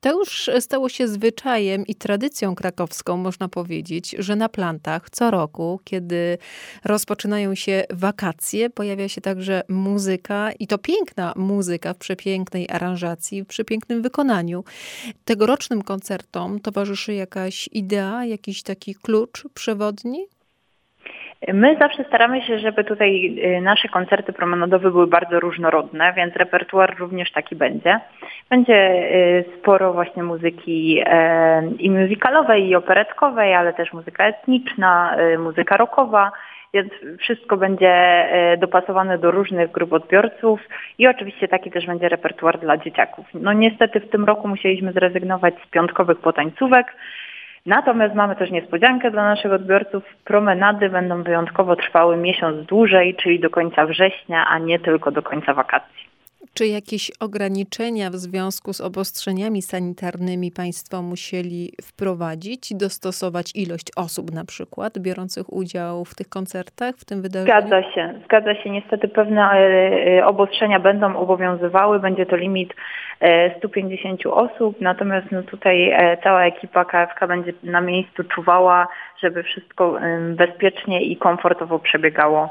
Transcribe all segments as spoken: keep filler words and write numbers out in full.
To już stało się zwyczajem i tradycją krakowską, można powiedzieć, że na plantach co roku, kiedy rozpoczynają się wakacje, pojawia się także muzyka i to piękna muzyka w przepięknej aranżacji, w przepięknym wykonaniu. Tegorocznym koncertom towarzyszy jakaś idea, jakiś taki klucz przewodni? My zawsze staramy się, żeby tutaj nasze koncerty promenadowe były bardzo różnorodne, więc repertuar również taki będzie. Będzie sporo właśnie muzyki i musicalowej, i operetkowej, ale też muzyka etniczna, muzyka rockowa, więc wszystko będzie dopasowane do różnych grup odbiorców i oczywiście taki też będzie repertuar dla dzieciaków. No niestety w tym roku musieliśmy zrezygnować z piątkowych potańcówek. Natomiast mamy też niespodziankę dla naszych odbiorców. Promenady będą wyjątkowo trwały miesiąc dłużej, czyli do końca września, a nie tylko do końca wakacji. Czy jakieś ograniczenia w związku z obostrzeniami sanitarnymi państwo musieli wprowadzić, dostosować ilość osób na przykład biorących udział w tych koncertach, w tym wydarzeniu? Zgadza się, zgadza się. Niestety pewne obostrzenia będą obowiązywały. Będzie to limit stu pięćdziesięciu osób, natomiast no tutaj cała ekipa K F K będzie na miejscu czuwała, żeby wszystko bezpiecznie i komfortowo przebiegało.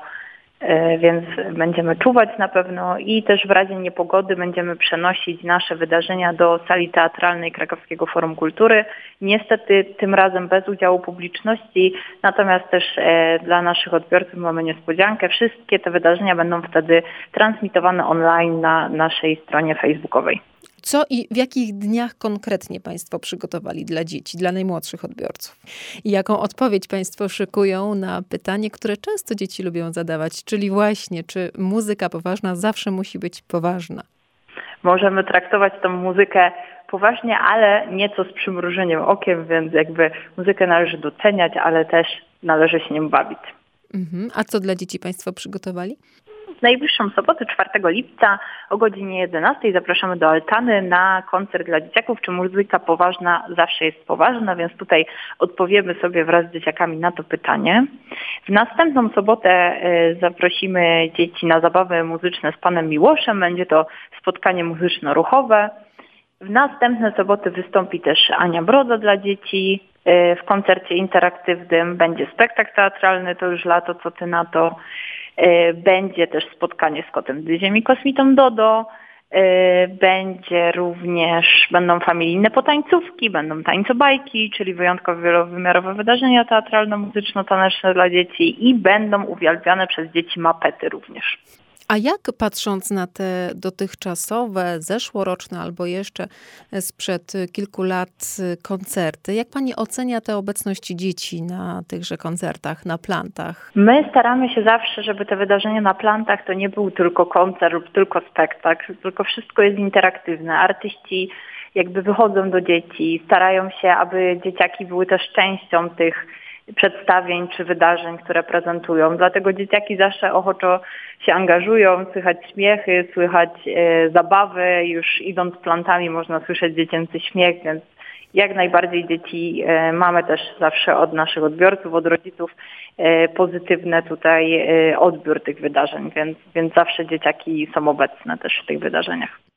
Więc będziemy czuwać na pewno i też w razie niepogody będziemy przenosić nasze wydarzenia do sali teatralnej Krakowskiego Forum Kultury. Niestety tym razem bez udziału publiczności, natomiast też dla naszych odbiorców mamy niespodziankę. Wszystkie te wydarzenia będą wtedy transmitowane online na naszej stronie facebookowej. Co i w jakich dniach konkretnie państwo przygotowali dla dzieci, dla najmłodszych odbiorców? I jaką odpowiedź państwo szykują na pytanie, które często dzieci lubią zadawać, czyli właśnie, czy muzyka poważna zawsze musi być poważna? Możemy traktować tą muzykę poważnie, ale nieco z przymrużeniem okiem, więc jakby muzykę należy doceniać, ale też należy się nią bawić. Mhm. A co dla dzieci państwo przygotowali? W najbliższą sobotę, czwartego lipca o godzinie jedenastej zapraszamy do Altany na koncert dla dzieciaków. Czy muzyka poważna zawsze jest poważna? Więc tutaj odpowiemy sobie wraz z dzieciakami na to pytanie. W następną sobotę zaprosimy dzieci na zabawy muzyczne z panem Miłoszem. Będzie to spotkanie muzyczno-ruchowe. W następne soboty wystąpi też Ania Broda dla dzieci. W koncercie interaktywnym będzie spektakl teatralny, to już lato, co ty na to. Będzie też spotkanie z kotem Dyziem i kosmitą Dodo. Będzie również, będą familijne potańcówki, będą tańcobajki, czyli wyjątkowo wielowymiarowe wydarzenia teatralno-muzyczno-taneczne dla dzieci i będą uwielbiane przez dzieci mapety również. A jak patrząc na te dotychczasowe, zeszłoroczne albo jeszcze sprzed kilku lat koncerty, jak pani ocenia tę obecność dzieci na tychże koncertach, na plantach? My staramy się zawsze, żeby te wydarzenia na plantach to nie był tylko koncert lub tylko spektakl, tylko wszystko jest interaktywne. Artyści jakby wychodzą do dzieci, starają się, aby dzieciaki były też częścią tych przedstawień czy wydarzeń, które prezentują. Dlatego dzieciaki zawsze ochoczo się angażują, słychać śmiechy, słychać e, zabawy. Już idąc plantami można słyszeć dziecięcy śmiech, więc jak najbardziej dzieci e, mamy też zawsze od naszych odbiorców, od rodziców e, pozytywny tutaj e, odbiór tych wydarzeń, więc, więc zawsze dzieciaki są obecne też w tych wydarzeniach.